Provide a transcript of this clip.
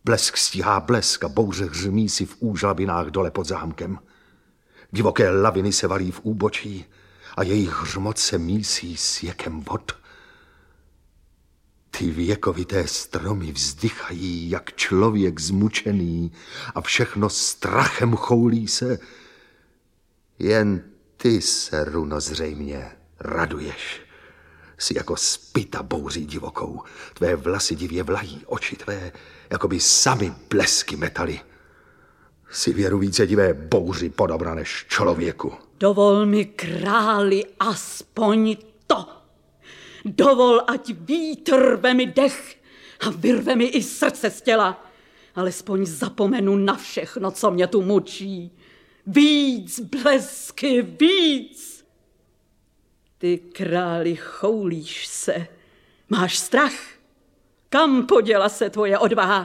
Blesk stíhá blesk a bouře hřmí si v úžlabinách dole pod zámkem. Divoké laviny se valí v úbočí a jejich hřmot se mísí s jekem vod. Ty věkovité stromy vzdychají jak člověk zmučený a všechno strachem choulí se. Jen ty se, runo, zřejmě raduješ. Jsi jako spita bouří divokou. Tvé vlasy divě vlají, oči tvé, jako by sami blesky metaly. Jsi věru více divé bouři podobna než člověku. Dovol mi, králi, aspoň to. Dovol, ať vítr ve mi dech a vyrve mi i srdce z těla. Alespoň zapomenu na všechno, co mě tu mučí. Víc, blesky, víc. Ty, králi, choulíš se. Máš strach? Kam poděla se tvoje odvaha?